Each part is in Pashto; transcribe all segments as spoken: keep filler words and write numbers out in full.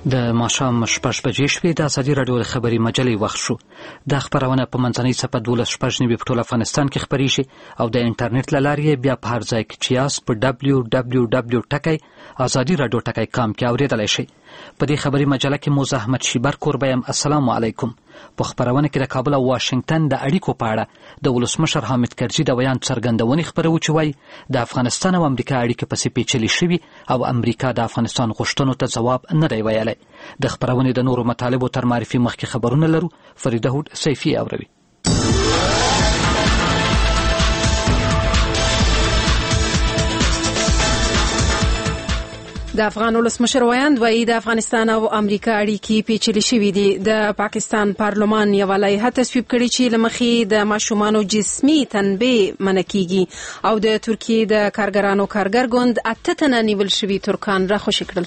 د ماښام شپږ بجې شوې. د ازادي راډیو د خبري مجلې وخت شو. دا خبرونه په منځنۍ څپه دولس شپږ نوي په ټول افغانستان کې خپریږي او د انټرنیټ له لارې بیا په هر ځای کې چې یاست په ډبلیو ډبلیو ډبلیو ټکی ازادي راډیو ټکی کام کې اورېدلی شئ. په دې خبري مجله کې موزه احمد شیبر کوربه یم. السلام علیکم. په خبرونه کې د کابل او واشنگټن د اړیکو په اړه د ولسمشر حامد کرزي د بیان څرګندونې خبرو چې وایي د افغانستان او امریکا اړیکې پسې پیچلې شوي او امریکا د افغانستان غوښتنو ته ځواب نه دی ویلی. د خبرونې د نورو مطالبو تر معرفي مخکې خبرونه لرو. فریده هوډ سیفي اوروي. د افغان ولسمشر ویاند وایي د افغانستان او امریکا اړیکې پیچلې شوي دي. د پاکستان پارلمان یوه لایحه تصویب کړې چې له مخې د ماشومانو جسمي تنبیه منع کیږي او د ترکیې د کارګرانو کارګر ګوند اته تنه نیول شوي ترکان راخوشي کړل.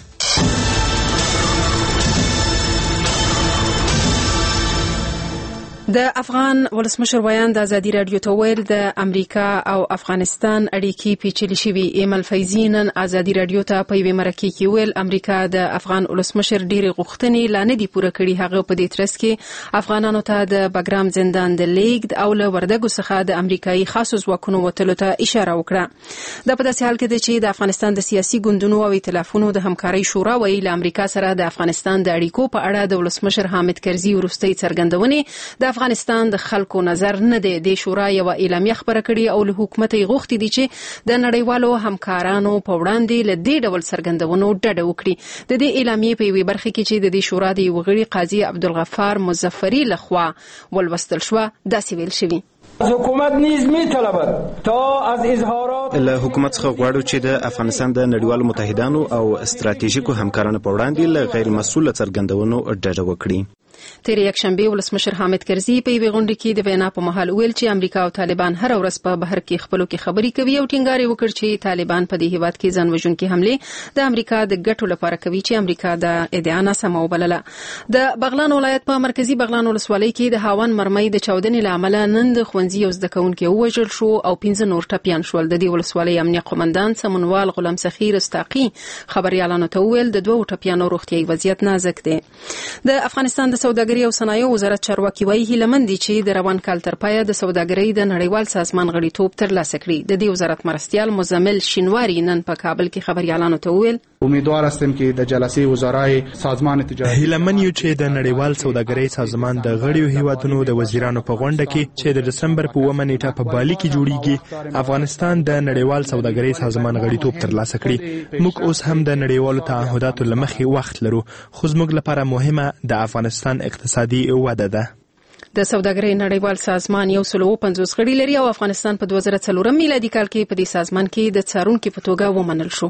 د افغان ولسمشر ویاند ازادي راډیو ته ویل د امریکا او افغانستان اړیکې پیچلې شوي. ایمل فیضي نن ازادي راډیو ته په یوې مرکې کې ویل امریکا د افغان ولسمشر ډېرې غوښتنې لا نه دي پوره کړي. هغه په دې ترڅ کې افغانانو ته د بګرام زندان د لیږد او له وردګو څخه د امریکایي خاصو ځواکونو وتلو ته اشاره وکړه. دا په داسې حال کې ده چې د افغانستان د سیاسي ګوندونو او ائتلافونو د همکارۍ شورا ویلي له امریکا سره د افغانستان د اړیکو په اړه د ولسمشر حامد کرزي وروستۍ څرګندونې د افغانستان د خلکو نظر نه دی. د شورا یو اعلامیه خبره کړې او له حکومت یې غوښتي دي چې د نړیوالو همکارانو په وړاندې له دې ډول څرګندونو ډډه وکړي. د دې اعلامیې په یوې برخه کې چې د دې شورا د یو غړي قاضي عبدالغفار مظفری لخوا ولوستل شوه داسې ویل شوي: از حکومت نیز می‌طلبد تا از اظهارات له حکومت څخه غواړو چې د افغانستان د نړیوالو متحدانو او استراتیژیکو همکارانو په وړاندې له غیر مسؤل څرګندونو ډډه وکړي. تیر یکشنبه ولسمشر حامد کرزي په یوې غونډه کې د وینا په مهال ویل چې امریکا او طالبان هر ورځ په بهر کې خپلو کې خبرې کوي او ټینګار یې وکړ چې طالبان په دې هیواد کې ځان وژونکي حملې د امریکا د ګټو لپاره کوي چې امریکا د ادعا ناسمه وبلله. د بغلان ولایت په مرکزی بغلان ولسوالۍ کې د هاون مرمۍ د چاودنې له امله نن د ښوونځي یو زده کوونکی ووژل شو او پنځه نور ټپیان شول. د دې ولسوالۍ امنیه قومندان سمونوال غلام سخیر استاقي خبريالانو ته ویل د دوه ټپیانو روغتیايي وضعیت نازک دی. د افغانستان د سوداګرۍ او صنایعو وزارت چارواکي وایي هیلهمند دي چې د روان کال تر پایه د سوداګرۍ د نړیوال سازمان غړیتوب ترلاسه کړي. د دې وزارت مرستیال مزمل شینواری نن په کابل کې خبريالانو ته ویل: امیدوار هستم که د جلسه وزرای سازمان تجارت هیلهمند یو چې د نړیوال سوداګرۍ سازمان د غړیو هیوادونو د وزیرانو په غونډه کې چې د دسمبر په اوومه نیټه په بالي کې جوړیږي افغانستان د نړیوال سوداګرۍ سازمان غړیتوب ترلاسه کړي. موږ اوس هم د نړیوالو تعهداتو لمخې وخت لرو خو زموږ لپاره مهمه د افغانستان اقتصادي وده ده. د سوداګرۍ نړیوال سازمان یو سل او پنځوس غړي لري او افغانستان په دوه زره څلور میلادي کال کې په دې سازمان کې د څارونکو په توګه ومنل شو.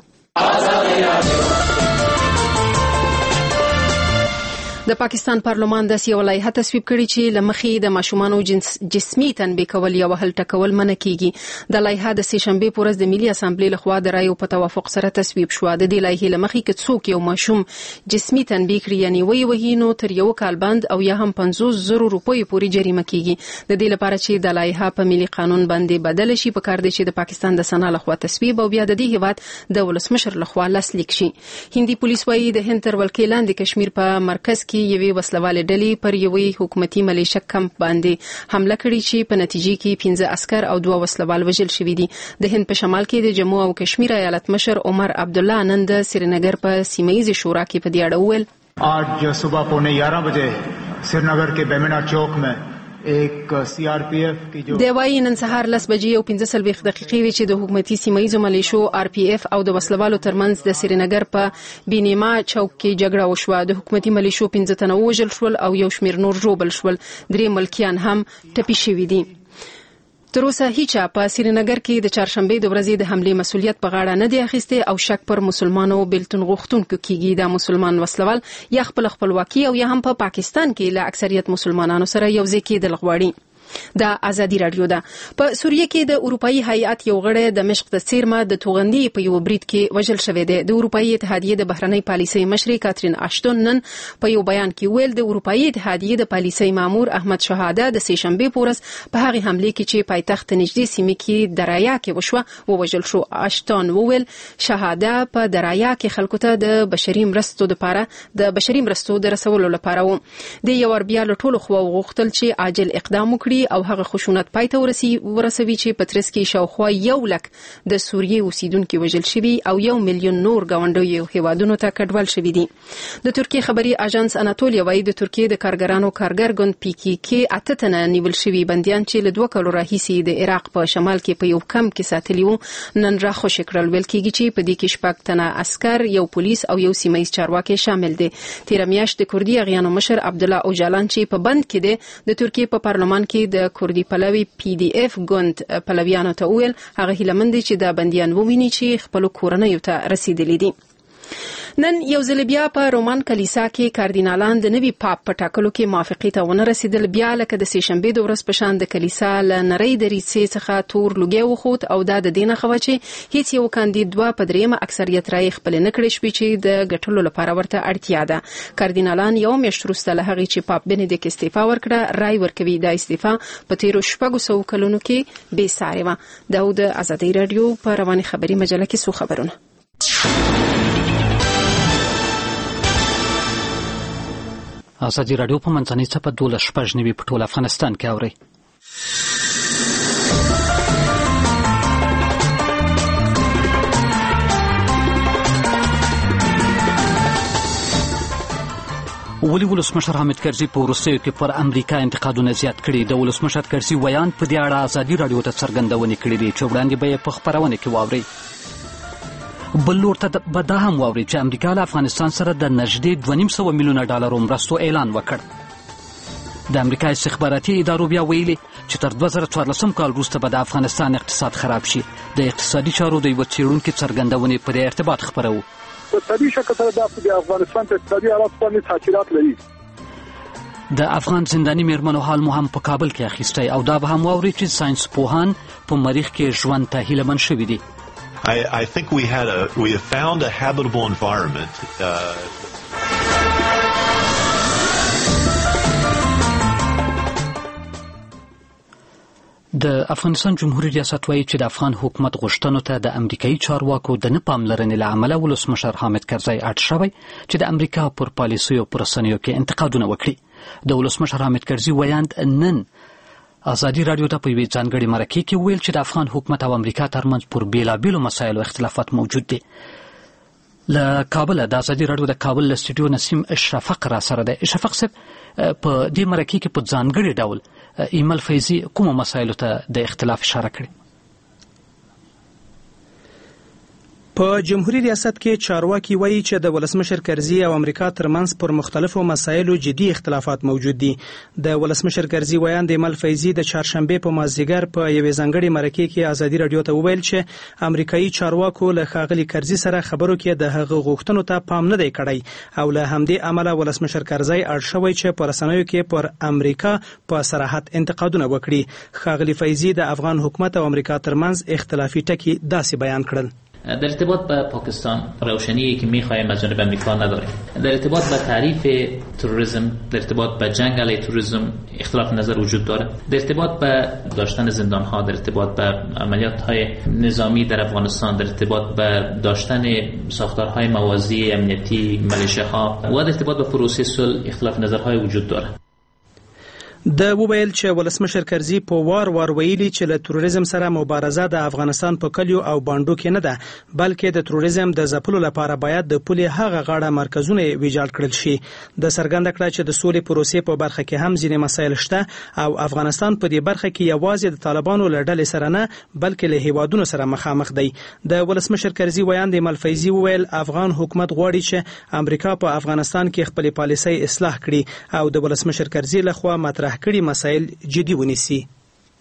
د پاکستان پارلمان داسې یو لایحه تصویب کړې چې له مخې د ماشومانو جسمي تنبیه کول یا وهل ټکول منع کیږي. د لایحه د سې شنبې په ورځ د ملي اسامبلې لخوا د رایو په توافق سره تصویب شوه. د دې لایحې له مخې که څوک یو ماشوم جسمي تنبیه کړي یعنی وی وهي نو تر یو کال بند او یا هم پنځوس زره روپۍ پورې جریمه کیږي. د دې لپاره چې د لایحه په ملي قانون باندې بدل شي پکار دی چې د پاکستان د سنا لخوا تصویب او بیا د دې هیواد د ولسمشر لخوا لاسلیک شي. هندي پولیس وایي د هند تر ولکې لاندې کشمیر په مرکز کې یوې وسلوالې ډلې پر یوې حکومتي ملیشه کمپ باندې حمله کړې چې په نتیجې کې پنځه عسکر او دوه وسلوال وژل شوي دي. د هند په شمال کې د جموں او کشمیر ایالت مشر عمر عبدالله نن د سرینگر په سیمه‌ایزې شورا کې په دې اړه وویل: آج صبح پونے گیارہ بجے سرینگر کے بیمنا چوک میں ایک سی آر پی ایف کی جو د وایي نن سهار لس بجې او پنځه څلوېښت دقیقې وې چې د حکومتي سیمه‌ایزو ملیشو آر پی اف او د وسلوالو ترمنځ د سرینگر په بینیما چوک کې جګړه وشوه. د حکومتي ملیشو پنځه تنه ووژل شول او یو شمېر نور ژوبل شول. درې ملکیان هم ټپي شوي دي. تر اوسه هیچا په سرینگر کې د چهارشنبې د ورځې د حملې مسؤلیت په غاړه نه دی اخیستی او شک پر مسلمانو بیلتون غوښتونکو کیږي. دا مسلمان وسلوال یا خپل خپلواکي او یا هم په پا پاکستان کې له اکثریت مسلمانانو سره یو ځای کېدل غواړي. د ازادي رادیو ده. په سوریه کې د اروپאי هیئات یو غړی د مشق د سیرما د توغندي په یو برید کې وژل شوی دی. د اروپאי اتحادیې د بهرنۍ پالیسۍ مشري کاترین اشتون نن په یو بیان کې ویل د اروپאי اتحادیې د پالیسۍ مامور احمد شهاده د سه شنبه پورس په هغه حمله کې چې پایتخت نږدې سیمه کې درایا کې وشوه ووژل شو. اشتون وویل شهاده په درایا کې خلکو ته د بشري مرستو لپاره د بشري مرستو د رسولو لپاره و. د یو ور بیا له ټولو خو غوښتل چې عاجل اقدام وکړي او هغه خشونت پای ته ورسوي چې په ترڅ کې شاوخوا یو لک د سوریې اوسیدونکو وژل شوي او یو میلیون نور ګاونډیو هیوادونو ته کډوال شوي دي. د ترکیه خبري اژانس اناتولیا وايي د ترکیه د کارګرانو کارګر ګوند پی کی کې اته تنه نیول شوي بنديان چې له دوه کلو راهیسې د عراق په شمال کې په یو کم کې ساتلي وو نن را خوش کړل. ویل کېږي چې په دې کې شپږ تنه عسكر، یو پولیس او یو سیمایي چارواکي شامل دي. تیر میاشت د کوردي اغیانو مشر عبدالله اوجالان چې په بند کې دی د ترکیه په پارلمان کې د کوردی پلوی پی ډی اف ګوند پلویانو ته ویل هغه هیلمند چې د بنديان وویني چې خپل کورنۍ ته رسیدلي دي. نن یو ځل بیا په رومان کلیسا کې کاردینالان د نوي پاپ په ټاکلو کې موافقه ته ونه رسیدل. بیا لکه د سه شنبه د ورځ په شان د کلیسا ل نری دریڅې څخه تور لوګي وخوت او دا د دینه خو چې هیڅ یو کاندید دوه په دریمه اکثریت راي خپل نه کړی شوی چې د ګټلو لپاره ورته اړتیا ده. کاردینالان یو میاشت وروسته له هغه چې پاپ بنډیکټ استعفا ورکړه رای ورکوي. دا استعفا په تیرو شپږو سو کلونو کې بې ساري و. دا د ازادي رادیو په رواني خبري مجله کې سو خبرونه. ازادي رادیو په منځنۍ څپه دولس شپږ نوي په ټول افغانستان کې اوري. ولي ولسمشر حامد کرزي په وروستیو کې پر امریکا انتقادونه زیات کړي. د ولسمشر کرزي ویان په دې اړه ازادي رادیو ته څرګندونې کړې دي چې وړاندې به یې په خپرونه کې واورئ. بل لور ته به دا هم واورئ چې امریکا له افغانستان سره د نږدې دوه نیم سوه میلیونه ډالرو مرستو اعلان وکړ. د امریکا استخباراتي ادارو بیا ویلي چې تر دوه زره څوارلسم کال وروسته به د افغانستان اقتصاد خراب شي. د اقتصادي چارو د یوه څېړونکي څرګندونې په دې ارتباط خپروو. په طبیعي شکل سره د افغانستان په اقتصادي حالات باندې تاثیرات لري. د افغان زنداني میرمنو حال مو هم په کابل کې اخیستی او دا به هم واورئ چې ساینس پوهان په مریخ کې ژوند ته هیلهمن شوي دي. I, I think we had a we have found a habitable environment. Uh, د افغانستان جمهوریت ریاست وايي چې د افغان حکومت غوښتنو ته د امریکایي چارواکو د نه پاملرنې له امله ولسمشر حامد کرزي اړ شوی چې د امریکا پر پالیسیو پر رسنیو کې انتقادونه وکړي. د ولسمشر حامد کرزي ویاند نن ازادي رادیو ته په یوې ځانګړې مرکې کې ویل چې د افغان حکومت او امریکا ترمنځ پر بیلابیلو مسایلو اختلافات موجود دي. له کابل د ازادي رادیو د کابل له سټوډیو نسیم اشرفق را سره ده. اشرفق صاحب په دې مرکې کې په ځانګړي ډول ایمل فیضي کومو مسایلو ته د اختلاف اشاره کړې؟ په جمهوریت ریاست کې چارواکي وایي چې د ولسمشر کرزي او امریکا ترمنځ پر مختلفو مسایلو جدي اختلافات موجود دي. د ولسمشر کرزي ویان د ایمل فیضي د چهارشنبه په مازدیګر په یوې ځانګړې مرکې کې ازادي رادیو ته وویل چې امریکایي چارواکو له ښاغلي کرزي سره خبرو کې د هغه غوښتنو ته پام نه دی کړی او له همدې امله ولسمشر کرزي اړ شوی چې په رسنیو کې پر امریکا په صراحت انتقادونه وکړي. ښاغلي فیضي د افغان حکومت او امریکا ترمنځ اختلافي ټکي داسې بیان کړل. در ارتباط با پاکستان روشنی که می‌خوایم از جانب امریکا نداریم. در ارتباط با تعریف تروریسم، در ارتباط با جنگ علیه تروریسم اختلاف نظر وجود داره. در ارتباط با داشتن زندان‌ها، در ارتباط با عملیات‌های نظامی در افغانستان، در ارتباط با داشتن ساختارهای موازی امنیتی ملیشه‌ها و در ارتباط با پروسه صلح اختلاف نظرهای وجود داره. د وویل چې ولسمشر کرزي په وار وار ویلي چې له تروریزم سره مبارزه د افغانستان په کلیو او باندو کې نه ده بلکې د تروریزم د ځپلو لپاره باید د پولې هغه غاړه مرکزونه ویجاړ کړل شي. د څرګنده کړه چې د سولې پروسې په برخه کې هم ځینې مسایل شته او افغانستان په دې برخه کې یوازې د طالبانو له ډلې سره نه بلکې له هیوادونو سره مخامخ دی. د ولسمشر کرزي ویان د ایمل فیضي وویل افغان حکومت غواړي چې امریکا په افغانستان کې خپل پالیسۍ اصلاح کړي او د ولسمشر کرزي لخوا مطرح کړي مسایل جدي ونیسي.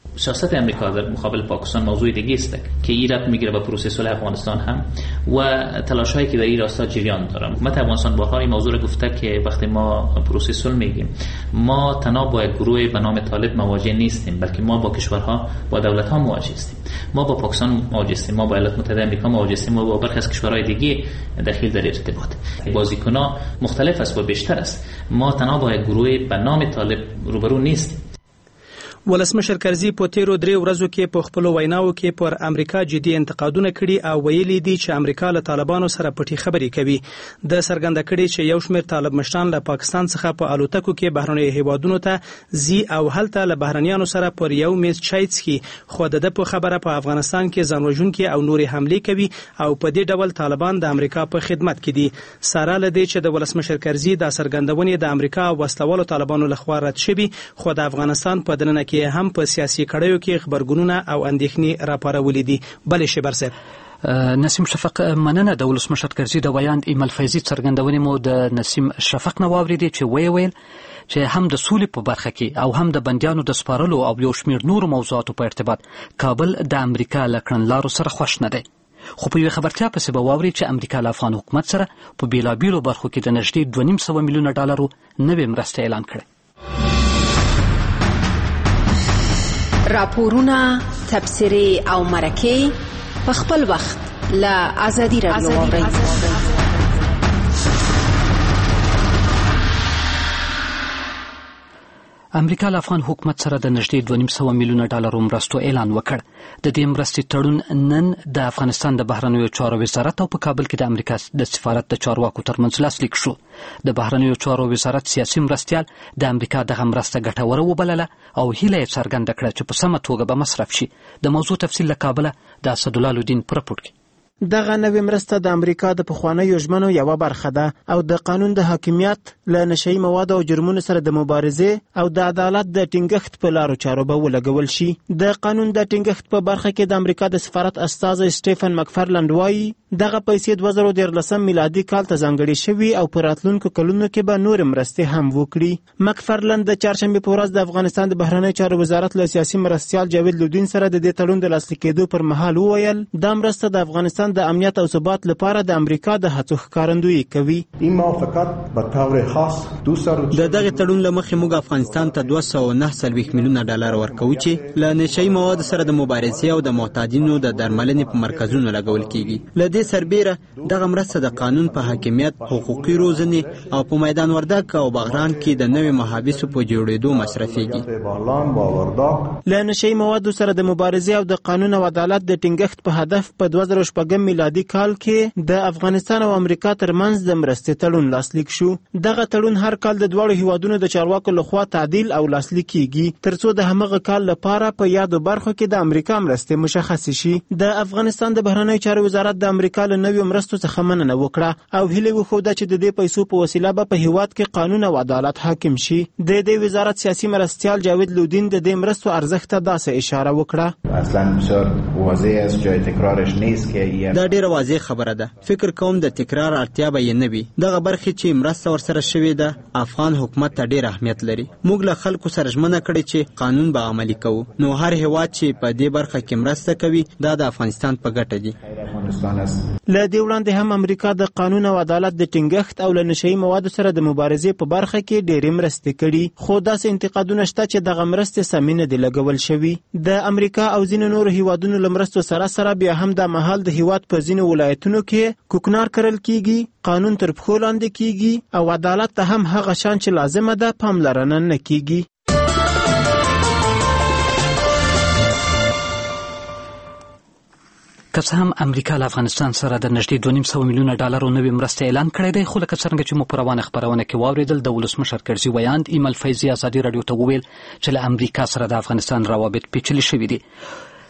سیاست امریکا در مقابل پاکستان موضوع دیگه است که ایراد میگیره به پروسه صلح افغانستان هم و تلاش هایی که در این راستا جریان داره. حکومت افغانستان بارها این موضوع را گفته که وقتی ما پروسه صلح میگیم ما تنها با گروه به نام طالب مواجه نیستیم، بلکه ما با کشورها با دولت ها مواجه هستیم. ما با پاکستان مواجه هستیم، ما با ایالات متحده آمریکا مواجه هستیم، ما با برخی از کشورهای دیگه داخل در ارتباط. بازیکن‌ها مختلف است و بیشتر است. ما تنها با گروه به نام طالب روبرو نیستیم. ولسمشر کرزي په تیرو درې ورځو کې په خپل ویناو کې پر امریکا جدي انتقادونه کړي او ویلي دي چې امریکا له طالبانو سره پټي خبرې کوي. د څرګنده کړي چې یو شمېر طالب مشران له پاکستان څخه په الوتکو کې بهرنیو هیوادونو ته ځي او هلته له بهرنیانو سره پر یو میز چای څښي، خو د په خبره په افغانستان کې ځانوژونکي او نورې حملې کوي او په دې ډول طالبان د امریکا په خدمت کې دي. سره له دې چې د ولسمشر کرزي د څرګندونې د امریکا وسلوالو طالبانو لخوا رد شوي، خو د افغانستان په دننه کې هم په سیاسي کړیو کې خبرګونونه او اندېښنې راپارولې دي. بلې شبر صاحب نسیم شفق، مننه. د ولسمشر کرزي د ویاند ایمل فیضي څرګندونې مو د نسیم شفق نه واورېدې چې ویې ویل چې هم د سولې په برخه کې او هم د بندیانو د سپارلو او یو شمېر نورو موضوعاتو په ارتباط کابل د امریکا له کړنلارو سره خوښ نه دی. خو په یوه خبرتیا پسې به واوري چې امریکا له افغان حکومت سره په بیلابیلو برخو کې د نږدې دوه نیم سوه میلیونه ډالرو نوې مرستې اعلان کړې. راپورونه، تبصرې او مرکې په خپل وخت له آزادي رادیو واورئ. امریکا له افغان حکومت سره د نږدې دوه نیم سوه میلیونه ډالرو مرستو اعلان وکړ. د دې مرستې تړون نن د افغانستان د بهرنیو چارو وزارت او په کابل کې د امریکا د سفارت د چارواکو ترمنځ لاسلیک شو. د بهرنیو چارو وزارت سیاسي مرستیال د امریکا دغه مرسته ګټوره وبلله او هیله یې څرګنده کړه چې په سمه توګه به مصرف شي. د موضوع تفصیل له کابله د اسدالله الدین په راپور کې. دغه نوې مرسته د امریکا د پخوانیو ژمنو یوه برخه ده او د قانون د حاکمیت له نشهیي موادو او جرمونو سره د مبارزې او د عدالت د ټینګښت په لارو چارو به ولګول شي. د قانون د ټینګښت په برخه کې د امریکا د سفارت استازی سټیفن مکفرلند وایي دغه پیسې دوه زره دیارلسم میلادي کال ته ځانګړې شوي او په راتلونکو کلونو کې به نورې مرستې هم وکړي. مکفرلند د چهارشنبې په ورځ د افغانستان د بهرنیو چارو وزارت له سیاسي مرستیال جاوید لودین سره د دې تړون د لاسلیک کېدو پر مهال وویل دا مرسته د افغانستان د امنیت او ثبات لپاره د امریکا د هڅو ښکارندویي کوي. این موافقت به طور خاص د دغه تړون له مخې موږ افغانستان ته دوه سوه نهه څلوېښت میلیونه ډالر ورکوو چې له نشهیي موادو سره د مبارزې او د معتادینو د درملنې په مرکزونو لګول کیږي. له دې سربیره دغه مرسته د قانون په حاکمیت، حقوقي روزنې او په میدان وردګ او بغران کې د نوې محابسو په جوړېدو مصرفېږي. له نشهیي موادو سره د مبارزې او د قانون او عدالت د ټینګښت په هدف په دوه زره شپږم میلادي کال کې د افغانستان او امریکا ترمنځ د مرستې تړون لاسلیک شو. دغه تړون هر کال د دواړو هیوادونو د چارواکو لخوا تعدیل او لاسلیک کیږي ترڅو د همغه کال لپاره په یادو برخو کې د امریکا مرستې مشخص شي. د افغانستان د بهرنیو چارو وزارت د امریکا له نویو مرستو څخه مننه وکړه او هیله وښوده چې د دې پیسو په وسیله به په هیواد کې قانون او عدالت حاکم شي. د دې وزارت سیاسي مرستیال جاوید لودین د دې مرستو ارزښت ته داسې اشاره وکړه. اصلا بسیار واضح است، جای تکرارش نیست که دا ډیره واضح خبره ده. فکر کوم د تکرار اړتیا به یې نه وي. دغه برخې چې مرسته ورسره شوې ده افغان حکومت ته ډیر اهمیت لري. موږ له خلکو سره ژمنه کړې چې قانون به عملي کوو. نو هر هیواد چې په دې برخه کې مرسته کوي دا د افغانستان په ګټه دي. له دې وړاندې هم امریکا د قانون او عدالت د ټینګښت او له نشهیي موادو سره د مبارزې په برخه کې ډېرې مرستې کړي، خو داسې انتقادونه شته چې دغه مرستې سمې نه دي لګول شوي. د امریکا او ځینو نورو هیوادونو له مرستو سره سره بیا هم د مهال د هیواد په ځینو ولایتونو کې کوکنار کرل کیږي، قانون تر پښو لاندې کیږي او عدالت ته هم هغه شان چې لازمه ده پاملرنه نه کیږي. که څه هم امریکا له افغانستان سره د نږدې دوه نیم سوه میلیونه ډالرو نوې مرستې اعلان کړی دی، خو لکه څرنګه چې مو په روانه خپرونه کې واورېدل د ولسمشر کرزي ویاند ایمل فیضي ازادي راډیو ته وویل چې له امریکا سره د افغانستان روابط پیچلي شوي دي.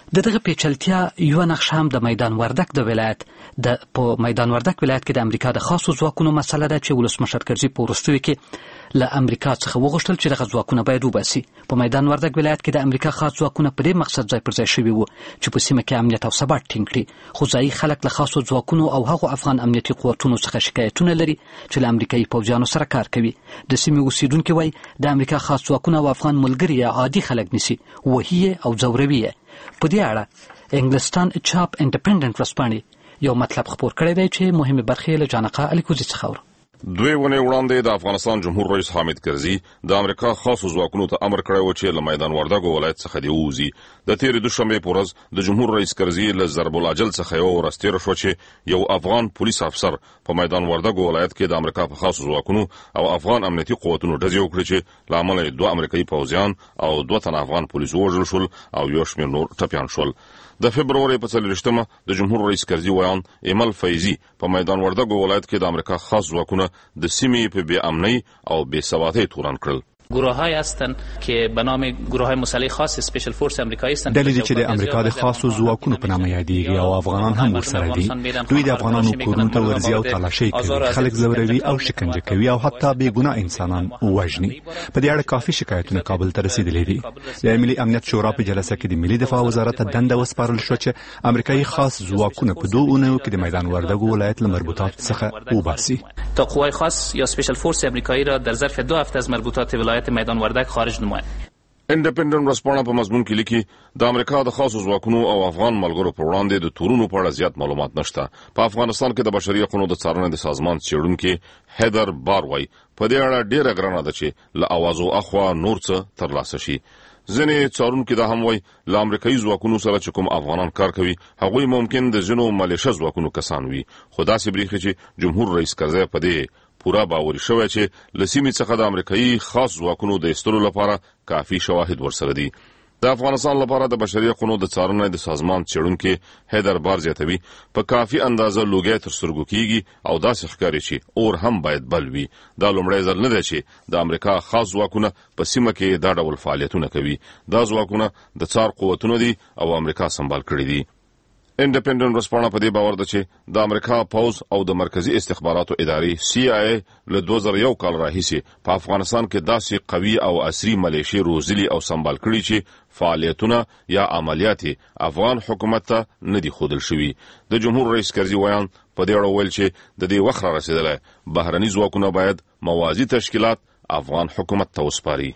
د دغه پیچلتیا یو نقشه هم د میدان وردک د ولایت د په میدان وردک ولایت کې د امریکا د خاصو ځواکونو مسله ده چې ولسمشر کرزي په وروستیو کې له امریکا څخه وغوښتل چې دغه ځواکونه باید وباسي. په میدان وردک ولایت کې د امریکا خاص ځواکونه په دې مقصد ځای پر ځای شوي وو چې په سیمه کې امنیت او ثبات ټینګ کړي، خو ځایي خلک له خاصو ځواکونو او هغو افغان امنیتي قوتونو څخه شکایتونه لري چې له امریکایي پوځیانو سره کار کوي. د سیمې اوسیدونکي وایي د امریکا خاص ځواکونه او افغان ملګري یا عادي خلک نیسي، وهي او ځوروي یې. په دې اړه انګلستان چاپ انډیپندنت ورځپاڼې یو مطلب خپور کړی دی چې مهمه برخې له جانقه الیکوزي څخه اورو. دوی ونې وړاندې د افغانستان جمهور رئیس حامد کرزي د امریکا خاصو ځواکونو ته امر کړی و چې له میدان وردګ ولایت څخه دې ووځي. د تېرې دوشنبې په ورځ د جمهور رئیس کرزي له ضرب الاجل څخه یوه ورځ تېره شوه چې یو افغان پولیس افسر په میدان وردګ ولایت کې د امریکا په خاصو ځواکونو او افغان امنیتي قوتونو ډزې وکړې چې له امله یې دوه امریکایي پوځیان او دوه تنه افغان پولیس ووژل شول او یو شمېر نور ټپیان شول. د فبروري په څلوېښتمه د جمهور رئیس کرزي ویان ایمل فیضي په میدان وردګ ولایت کې د امریکا خاص ځواکونه د سیمې په بې امنۍ او بې ثباتۍ تورن کړل. گروه‌های هستند که به نام گروه‌های مسلح خاص اسپیشل فورس امریکایی هستند. دلیل چې د امریکا د خاصو ځواکونو په نامه یادېږي او افغانان هم ورسره دي. دوی د افغانانو کورونو ته ورځي او تالاشۍ کوي، خلک ځوروي او شکنجه کوي او حتی بې ګناه انسانان وژني. په دې اړه کافي شکایتونه کابل ته رسیدلي دي. د ملي امنیت شورا په جلسه کې د ملي دفاع وزارت ته دنده وسپارل شو چې امریکایي خاص ځواکونه په دوه اونیو کې د میدان وردګ ولایت له مربوطات څخه وباسي. تا قوای خاص یا اسپیشل فورس امریکایی را در ظرف دو هفته از مربوطات ولایت میدان وردګ خارج نماید. انډیپندنت ورځپاڼه په مضمون کې لیکي د امریکا د خاصو ځواکونو او افغان ملګرو پر وړاندې د تورونو په اړه زیات معلومات نشته. په افغانستان کې د بشري حقوقو د څارنې د سازمان څېړونکي هیدر باروي په دې اړه ډېره ګرانه ده چې له اوازو اخوا نور څه ترلاسه شي. ځینې څارونکي دا هم وایي له امریکایي ځواکونو سره چې کوم افغانان کار کوي هغوی ممکن د ځینو ملیشه ځواکونو کسان وي، خو داسې بریښي چې جمهور رئیس کرزي په دې پورا باوري شوی چې له سیمې څخه د امریکایي خاص ځواکونو د ایستلو لپاره کافي شواهد ورسره دي. د افغانستان لپاره د بشري حقوقو د څارنې د سازمان څېړونکي هیدر بار زیاتوي په کافي اندازه لوګي تر سترګو کیږي او داسې ښکاري چې اور هم باید بل وي. دا لومړی ځل نه دی چې د امریکا خاص ځواکونه په سیمه کې دا ډول فعالیتونه کوي. دا ځواکونه د څار قوتونه دي او امریکا سمبال کړي دي. انډیپندنت ورځپاڼه په دې باور ده چې د امریکا پوځ او د مرکزی استخباراتو ادارې سی آی ای له دوه زره یو کال راهیسې په افغانستان کې داسې قوي او عصري ملیشې روزلي او سمبال کړي چې فعالیتونه یا عملیات افغان حکومت ته نه دي ښودل شوي. د جمهور رئیس کرزي ویان په دې اړه ویل چې د دې وخت را رسېدلی بهرني ځواکونه باید موازي تشکیلات افغان حکومت ته وسپاري.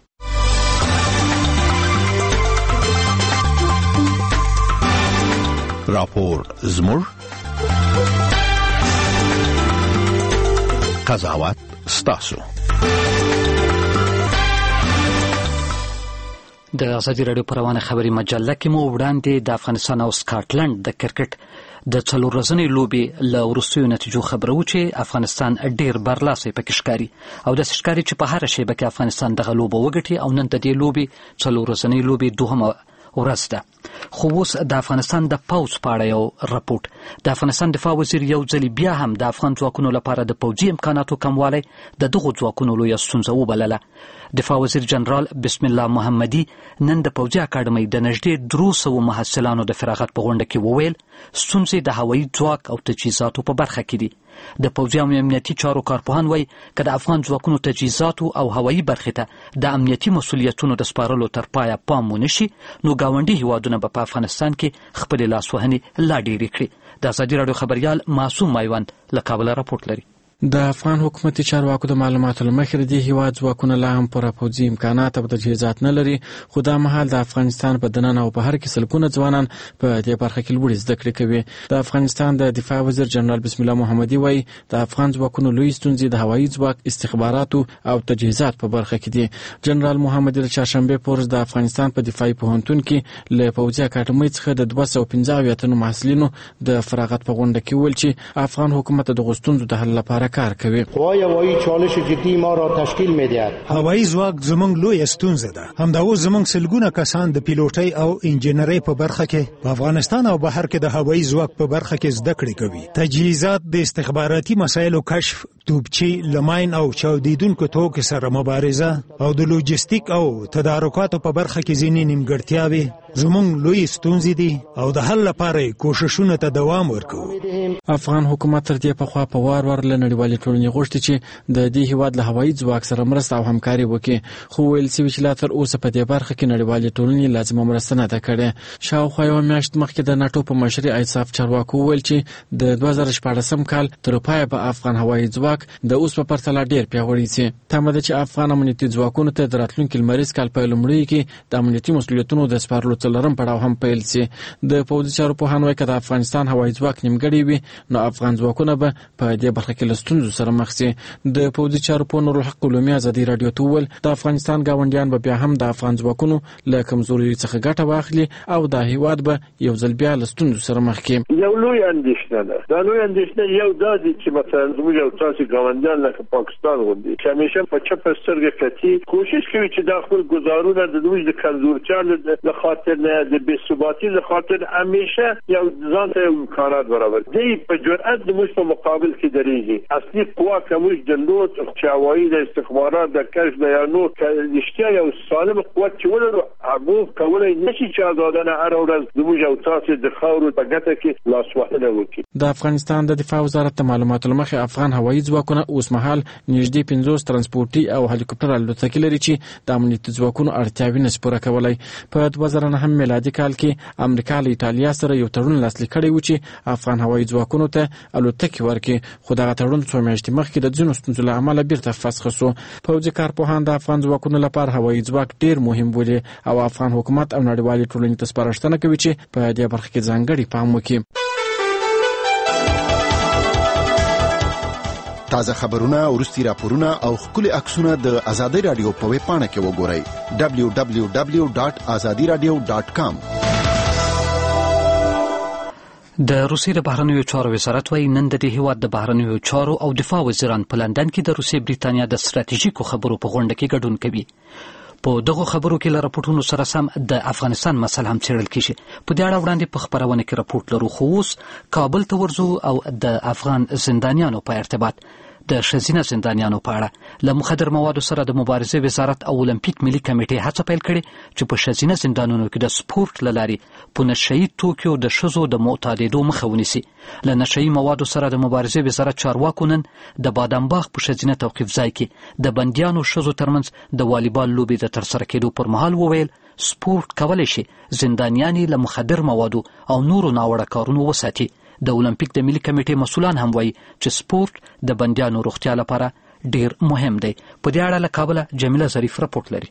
راپور زموږ قضاوت ستاسو. د ازادي راډیو په روانه خبري مجله کې مو وړاندې د افغانستان او سکاټلند د کرکټ د څلور ورځنۍ لوبې له وروستیو نتیجو خبرو چې افغانستان ډېر برلاسی پکې ښکاري او داسې ښکاري چې په هره شیبه کې افغانستان دغه لوبه وګټي او نن د دې لوبې څلور ورځنۍ لوبې دوهمه ورځ ده. خو اوس د افغانستان د پوځ په اړه یو راپورټ. د افغانستان دفاع وزیر یو ځلې بیا هم د افغان ځواکونو لپاره د پوځي امکاناتو کموالی د دغو ځواکونو لویه ستونزه وبلله. دفاع وزیر جنرال بسم الله محمدي نن د پوځي اکاډمۍ د نږدې درو سوو محصلانو د فراغت په غونډه کې وویل ستونزې د هوایي ځواک او تجهیزاتو په برخه کې دي. د پوځي او امنیتي چارو کارپوهان وایي که د افغان ځواکونو تجهیزاتو او هوایي برخې ته د امنیتي مسؤلیتونو د سپارلو تر پایه پام ونه شي نو ګاونډي هیوادونه به په افغانستان کې خپلې لاسوهنې لا ډېرې کړي. د ازادي راډیو خبریال معصوم میوند له کابله راپورټ لري. د افغان حکومتي چارواکو د معلوماتو له مخې د هیواد ځواکونه لا هم پوره پوځي امکانات او تجهیزات نه لري، خو دا مهال د افغانستان په دننه او بهر کې سلګونه ځوانان په دې برخه کې لوړې زده کړې کوي. د افغانستان د دفاع وزیر جنرال بسم الله محمدي وایي د افغان ځواکونو لوی ستونزې د هوایي ځواک، استخباراتو او تجهیزات په برخه کې دي. جنرال محمدي د چهارشنبې په ورځ د افغانستان په دفاعي پوهنتون کې له پوځي اکاډمۍ څخه د دوه سوه پنځه اویا تنو محصلینو د فراغت په غونډه کې وویل چې افغان حکومت د دغو ستونزو د حل لپاره سره کار کوي. قوای هوایی چالش جدی ما را تشکیل می‌دهد. هوایی ځواک زموږ لوی ستونزه ده. همدا اوس زموږ سلګونه کسان د پیلوټۍ او انجینرۍ په برخه کې په افغانستان او بهر کې د هوایی ځواک په برخه کې زده کړې کوي. تجهیزات د استخباراتي مسایلو کشف، توپچی، لماین او چاودیدونکو توکو سره مبارزه او د لوجستیک او تدارکاتو په برخه کې ځینې نیمګړتیاوې زموږ لوی ستونزې دي او د حل لپاره کوششونو ته دوام ورکوو. افغان حکومت تر دې پخوا په وار وار له نړیوالې ټولنې غوښتي چې د دې هیواد له هوایي ځواک سره مرسته او همکاري وکړي، خو ویل شوي چې لا تر اوسه په دې برخه کې نړیوالې ټولنې لازمه مرسته نه ده کړې. شاوخوا یوه میاشت مخکې د ناټو په مشري ایساف چارواکو وویل چې د دوه زره شپاړسم کال تر پایه به افغان هوایي ځواک د اوس په پرتله ډېر پیاوړی شي. تمه ده چې افغان امنیتي ځواکونو ته د راتلونکي لمریز کال په لومړیو کې د امنیتي مسؤلیتونو د سپارلو څلورم پړاو هم پیل شي. د پوځي چارو پوهان وایي که د افغانستان هوایي ځواک نیمګړی وي نو افغان ځواکونه به په دې برخه کې له ستونزو سره مخ شي. د پوځي چارو پوه نورالحق علومي ازادي راډیو ته وویل د افغانستان ګاونډیان به بیا هم د افغان ځواکونو له کمزوري څخه ګټه واخلي او د هیواد به یو ځل بیا له ستونزو سره مخ کړي. یو لوی اندېښنه ده. دا لوی اندېښنه یو دا دی چې مثلا زموږ یو تاسې ګاونډیان لکه پاکستان غوندې چې همیشه په چپه سترګه کتي کوشش کوي چې دا خپل ګزارونه د دوی د کمزورتیا له خاطر نه د بې ثباتي له خاطر همیشه یو ځان ته امکانات برابر دی په جرأت د موږ په مقابل کې درېږي. اصلي قوا که موږ درلود چې هوایي د استخبارات د کشف بیانو که رښتیا یو سالم قوت چې ولرو موږ کولی نشي چې ازادانه هره ورځ زموږ او تاسې د خاورو په ګټه کې لاسوهنه وکړي. د افغانستان د دفاع وزارت د معلوماتو له مخې افغان هوایي ځواکونه اوس مهال نږدې پنځوس ترانسپورټي او هلیکوپټر الوتکې لري چې د امنیتي ځواکونو اړتیاوې نشي پوره کولی. په دوه زره نهم میلادي کال کې امریکا له ایټالیا سره یو تړون لاسلیک کړی و چې افغان هوایي ځواکونو ته الوتکې ورکړي، خو دغه تړون څو میاشتې مخکې د ځینو ستونزو له امله بیرته فسخ شو. پوځي کارپوهان د افغان ځواکونو لپاره هوایي ځواک ډېر مهم بولي او افغان حکومت او نړیوالې ټولنې ته سپارښتنه کوي چې په دې برخه کې ځانګړی پام وکړي. تازه خبرونه، وروستي راپورونه او ښکلي عکسونه د ازادي رادیو په ویب پاڼه کې وګورئ دبلیو دبلیو دبلیو ډاټ ازادي رادیو ډاټ کام. د روسیې د بهرنیو چارو وزارت وايي نن د دې هیواد د بهرنیو چارو او دفاع وزیران په لندن کې د روسیې بریتانیا د ستراتیژیکو خبرو په غونډه کې ګډون کوي. په دغه خبرو کې له راپورټونو سره سم د افغانستان مسله هم څېړل کیږي. په دې اړه وړاندې په خپرونه کې راپورټ لرو، خو اوس کابل ته ورځو او د افغان زندانیانو په ارتباط د ښځینه زندانیانو په اړه له مخدر موادو سره د مبارزې وزارت او المپیک ملي کمیټې هڅه پیل کړې چې په ښځینه زندانونو کې د سپورت له لارې په نشهیي توکو د ښځو د معتادېدو مخه ونیسي. له نشهیي موادو سره د مبارزې وزارت چارواکو نن د بادام باغ په ښځینه توقیف ځای کې د بندیانو ښځو ترمنځ د والیبال لوبې د ترسره کېدو پر مهال وویل سپورت کولی شي زندانیانې له مخدر موادو او نورو ناوړه کارونو وساتي. د اولمپیک د ملي کمیټې مسؤلان هم وایي چې سپورت د بندیانو روغتیا لپاره ډیر مهم دی. په دې اړه له کابله جمیله ظریف راپورټ لري.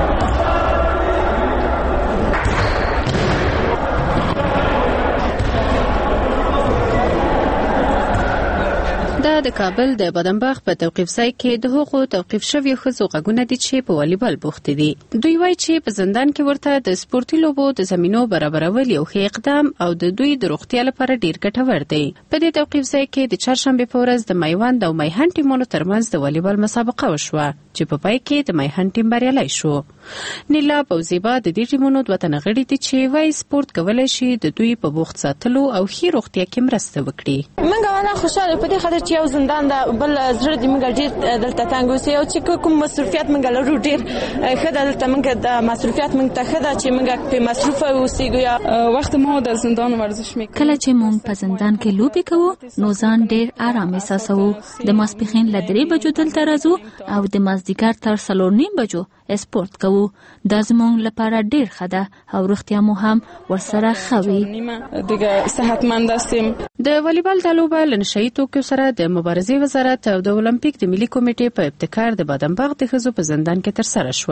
د کابل د بادامباغ په توقیف ځای کې د هغو توقیف شویو ښځو غږونه دي چې په والیبال بوختې دي. دوی وایي چې په زندان کې ورته د سپورتي لوبو د زمینو برابرول یو ښه اقدام او د دوی د روغتیا لپاره ډیر ګټور دی. په دې توقیف ځای کې د چهارشنبې په ورځ د میوند او میهن ټیمونو ترمنځ د والیبال مسابقه وشوه چې په پای کې د میهن ټیم بریالی شو. نیلا بوزیبا د دې ټیمونو دوه تنه غړي دي چې وایي سپورت کولی شي د دوی په بوخت ساتلو او ښې روغتیا کې مرسته وکړي. موږ والا خوشاله په دې خاطر چې یو زندان دا بل زړه دې موږ ډیر دلته تنګ اوسو او چې کوم مصرفیات موږ لرو ډیر ښه دلته موږ د مصرفیات موږ ته ښه ده چې موږ په مصرف اوسېږو. یا وخت مو د زندان ورزش میکړو. کله چې موږ په زندان کې لوبې کوو نو ځان ډیر آرام احساسوو. د ماسپښین له درې بجو دلته راځو او د مازدیګر تر څلور نیم بجو سپورت کوو. دا زموږ لپاره ډیر ښه ده او روغتیا مو هم ورسره ښه وي. دغه صحتمند استیم. د والیبال د لوبه له نشهیي توکو سره د مبارزې وزارت او د اولمپیک د ملي کمیټې په ابتکار د بادامباغ د ښځو په زندان کې ترسره شوه.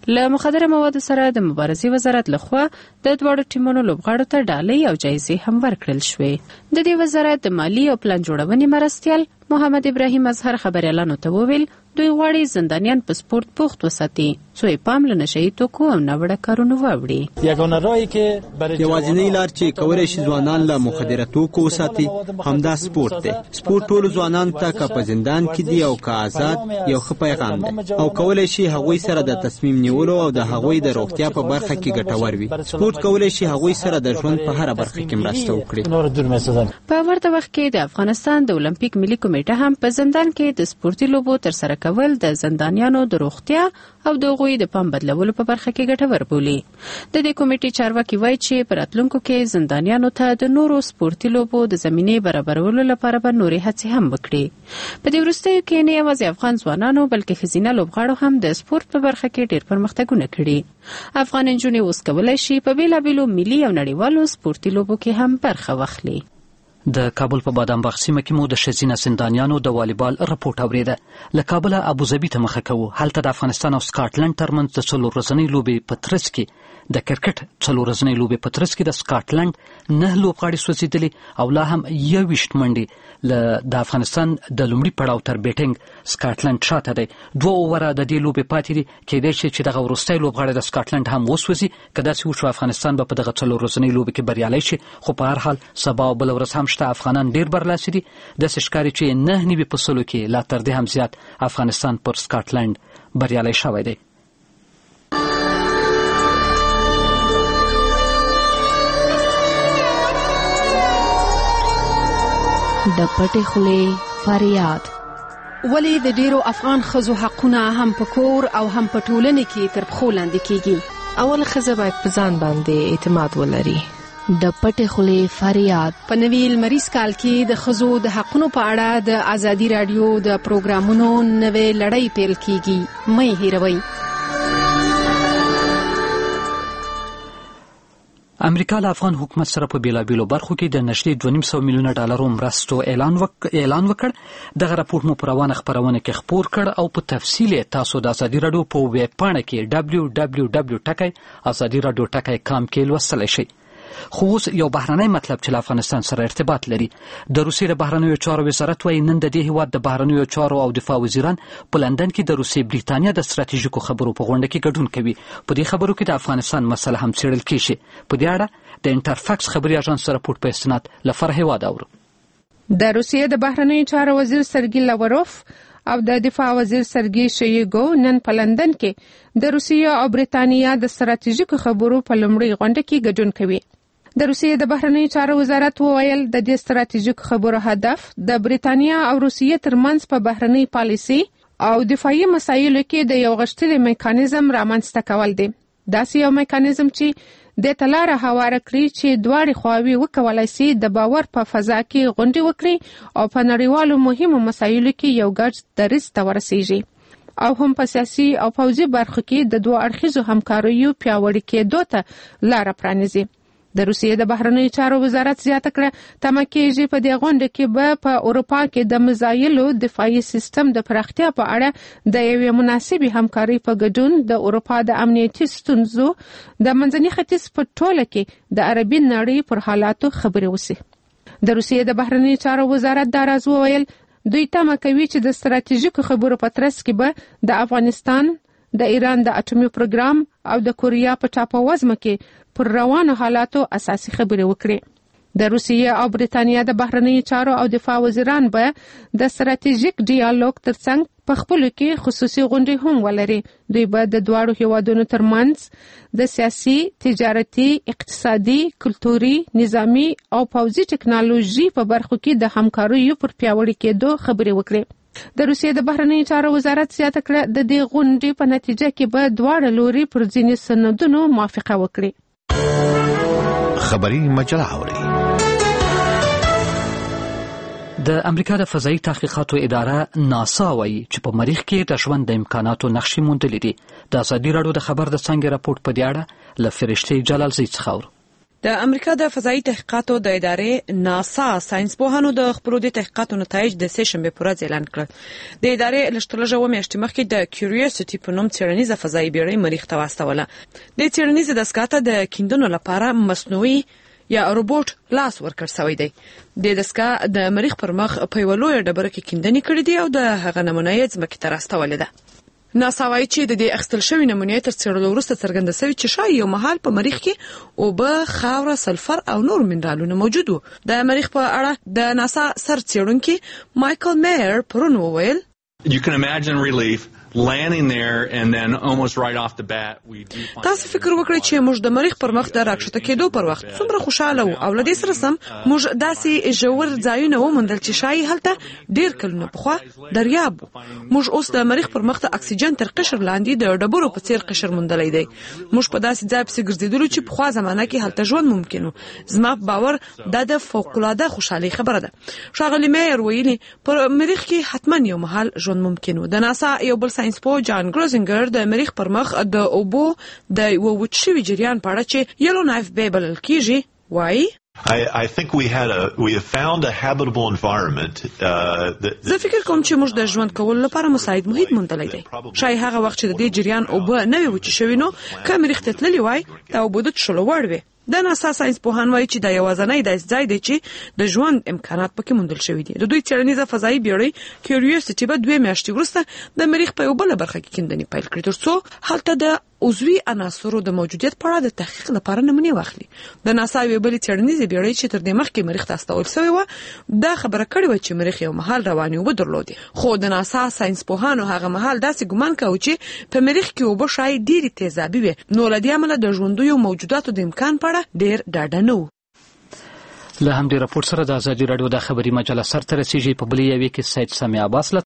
له مخدره موادو سره د مبارزې وزارت لخوا د دواړو ټیمونو لوبغاړو ته ډالۍ او جایزې هم ورکړل شوې. د دې وزارت د مالی او پلان جوړونې مرستیال محمد ابراهیم اظهر خبريالانو ته وویل دوی غواړي زندانیان په سپورت بوخت وساتي څو یې پام له نشهیي توکو او ناوړه کارونو واوړي. یوازینی لار چې کولی شي ځوانان له مخدره توکو وساتي همدا سپورت دی. سپورت ټولو ځوانانو ته که په زندان کې دي او که آزاد یو ښه پیغام دی او کولی شي هغوی سره د تصمیم نیولو او د هغوی د روغتیا په برخه کې ګټور وي. سپورت کولی شي هغوی سره د ژوند په هره برخه کې مرسته وکړي. په ورته وخت کې د افغانستان د اولمپیک ملي کمیټه هم په زندان کې د سپورتي لوبو ترسره کول د زندانیانو د روغتیا او د هغوی د پام بدلولو په برخه کې ګټور بولي. د دې کمیټې چارواکي وایي چې په راتلونکو کې زندانیانو ته د نورو سپورتي لوبو د زمینې برابرولو لپاره به نورې هڅې هم وکړي. په دې وروستیو کې نه یوازې افغان ځوانانو بلکې ښځینه لوبغاړو هم د سپورت په برخه کې ډېر پرمختګونه کړي. افغان نجونې اوس کولی شي په بېلابېلو ملي او نړیوالو سپورتي لوبو کې هم برخه واخلي. د کابل په بادام باغ سیمه کې مو د ښځینه زندانیانو د والیبال رپورټ اوریده. له کابله ابوظبي ته مخه کوو. هلته د افغانستان او سکاټلند ترمنځ د څلور ورځنۍ لوبې په ترڅ کې د کرکټ څلور ورځنۍ لوبې په ترڅ کې د سکاټلند نه لوبغاړي سوځېدلي او لا هم یوویشت منډې له د افغانستان د لومړي پړاو تر بیټینګ سکاټلند شاته دی. دوه اووره د دې لوبې پاتې دي. کیدای شي چې دغه وروستی لوبغاړی د سکاټلند هم وسوځي. که داسې وشو افغانستان به په دغه څلور ورځنۍ لوبې کې بریالی شي. خو په هر حال سبا او بله ورځ هم شته افغانان ډیر برلاسي دي. داسې ښکاري چې نه نوي په سلو کې لا تر دې هم زیات افغانستان پر سکاټلند بریالی شوی دی. د پټې خولې فریاد. ولې د ډیرو افغان ښځو حقونه هم په کور او هم په ټولنه کې تر پښو لاندې کیږي؟ اول ښځه باید په ځان باندې اعتماد ولري. د پټې خولې فریاد. په نوي لمریز کال کې د ښځو د حقونو په اړه د ازادي راډیو د پروګرامونو نوې لړۍ پیل کیږي. مه هیروئ. امریکا له افغان حکومت سره په بیلابیلو برخو کې د نږدې دوه نیم سوه میلیونه ډالرو مرستو اعلان وک... اعلان وکړ. دغه راپورټ مو په روانه خپرونه کې خپور کړ او په تفصیل تاسو د ازادي راډیو په ویب پاڼه کې دبلیو دبلیو دبلیو ټکی ازادي راډیو ټکی کام کې لوستلی شئ. خو اوس یو بهرنی مطلب چې له افغانستان سره ارتباط لري. د روسیې د بهرنیو چارو وزارت وایي نن د دې هیواد د بهرنیو چارو او دفاع وزیران په لندن کې د روسیې بریتانیا د ستراتیژیکو خبرو په غونډه کې ګډون کوي. په دې خبرو کې د افغانستان مسله هم څېړل کیږي. په دې اړه د انټرفاکس خبري اژانس راپورټ په استناد له فرح هواد اورو. د روسیې د بهرنیو چارو وزیر سرګی لاوروف او د دفاع وزیر سرګی شویګو نن په لندن کې د روسیې او بریتانیا د ستراتیژیکو خبرو په لومړۍ غونډه کې ګډون کوي. د روسیې د بهرنیو چارو وزارت وویل د دې ستراتیژیکو خبرو هدف د بریتانیا او روسیې ترمنځ په بهرنۍ پالیسي او دفاعي مسایلو کې د یو غښتلي میکانیزم رامنځته کول دي. داسې یو میکانیزم چې د تلاره هواره کړی چې دواړي خواوې وکولای شي د باور په فضا کې غونډې وکړي او په نړیوالو مهمو مسایلو کې یو ګډ دریځ ته ورسیږي او هم په سیاسي او پوځي برخو کې د دوه اړخیزو همکاریو پیاوړي کېدو ته لاره پرانیزي. د روسیې د بهرنیو چارو وزارت زیاته کړه تمه کېږي په دې غونډه کې به په اروپا کې د مزایلو دفاعي سیستم د پراختیا په اړه د یوې مناسبې همکارۍ په ګډون د اروپا د امنیتي ستونزو د منځني ختیځ په ټوله کې د عربي نړۍ پر حالاتو خبرې وشي. د روسیې د بهرنیو چارو وزارت دا راز وویل دوی تمه کوي چې د ستراتیژیکو خبرو په ترڅ کې به د افغانستان، د ایران د اټومي پروګرام او د کوریا په ټاپووزمه کې پر روانو حالاتو اساسي خبرې وکړي. د روسیې او بریتانیا د بهرنیو چارو او دفاع وزیران به د ستراتیژیک ډیالوګ ترڅنګ په خپلو کې خصوصي غونډې هم ولري. دوی به د دواړو هیوادونو ترمنځ د سیاسي، تجارتي، اقتصادي، کلتوري، نظامي او پوځي ټکنالوژي په برخو کې د همکاریو پر پیاوړي کېدو خبرې وکړي. د روسیې د بهرنیو چارو وزارت زیاته کړه د دې غونډې په نتیجه کې به دواړه لوري پر ځینې سندونو موافقه وکړي. خبري مجله اوري. د امریکا د فضایي تحقیقاتو اداره ناسا وایي چې په مریخ کې د ژوند د امکاناتو نقشې موندلې دي. د ازادي راډیو د خبر د څانګې راپورټ په دې اړه له فرشتې جلالزی څخه اورو. د امریکا د فضایي تحقیقاتو د ادارې ناسا ساينس پوهانو د خپلو د تحقیقاتو نتایج د سه شنبه پر ورځ اعلان کړل. د ادارې لشتلجه و میاشتې مخکې د کیوریوسټي په نوم څېړنیزه فضایي بیړۍ مریخ ته واستوله. د څېړنیزې دستګاه ته د کیندنو لپاره مصنوعي یا روبوټ لاس ورکړ شوی دی. د دستګاه د مریخ پر مخ په یو لوی ډبره کې کیندنې کړې دي او د هغه نمونه یې ځمکې ته راستولې ده. ناسا وايي چې د دې اخیستل شوی نمونه تر څېړلو وروسته څرګنده شوې چې شاید یو مهال په مریخ کې اوبه، خاوره، سلفر او نور منرالونه موجود وو. د مریخ په اړه د ناسا سر څېړونکي مایکل مایر پرون وویل You can imagine relief landing there and then almost right off the bat we do find تاسو فکر وکړئ چې موږ د مریخ پر مخ د راکښته کېدو پر وخت څومره خوشاله وو او لدې سره سم موږ داسې ژور ځایونه وموندل چې شاید هلته ډیر کلونه پخوا دریاب وو. موږ اوس د مریخ پر مخ د اکسیجن تر قشر لاندې د ډبرو په څیر قشر موندلی دی. موږ په داسې ځای پسې ګرځېدلو چې پخوا زمانه کې هلته ژوند ممکن و. زما باور دا د فوق‌العاده خوشحالي خبره ده. ښاغلي مایر ویلي پر مریخ کې حتما یو مهال ژوند ممکن و. د ناسا یو بل ساينسپوه جان ګروزنګر د مریخ پر مخ د اوبو د یو وچ شوي جریان په اړه چې یلو نایف بی بلل کیږي وایي I, I think we had a we have found a habitable environment. زه فکر کوم چې موږ د ژوند کولو لپاره مساعد محیط موندلی دی. شاید هغه وخت چې د دې جریان اوبه نه وي وچې شوي نو که مریخ ته تللي وای دا اوبه د څښلو وړ وي. د ناسا ساينس پوهان وایي چې دا یوازینی داسې ځای دی چې د ژوند امکانات پکې موندل شوي دي. د دوی څېړنیزه فضایي بیړۍ کیوریوسټي به دوه میاشتې وروسته د مریخ په یو بله برخه کې کیندنې پیل کړي تر څو هلته د عضوي عناصرو د موجودیت په اړه د تحقیق لپاره نمونې واخلي. د ناسا یو بل څېړنیزه بیړۍ چې تر دې مخکې مریخ ته استول شوې وه دا خبره کړې وه چې مریخ یو مهال روانې اوبه درلودې. خو د ناسا ساينس پوهانو هغه مهال داسې ګمان کاوه چې په مریخ کې اوبه شاید ډېرې تیزابي وي نو له دې امله د ژوندیو موجوداتو د امکان په اړه ډېر ډاډه نه و. له همدې راپور سره د ازادي راډیو د خبري مجله سر ته رسیږي. په بلې یوې کې سید سامي عباس له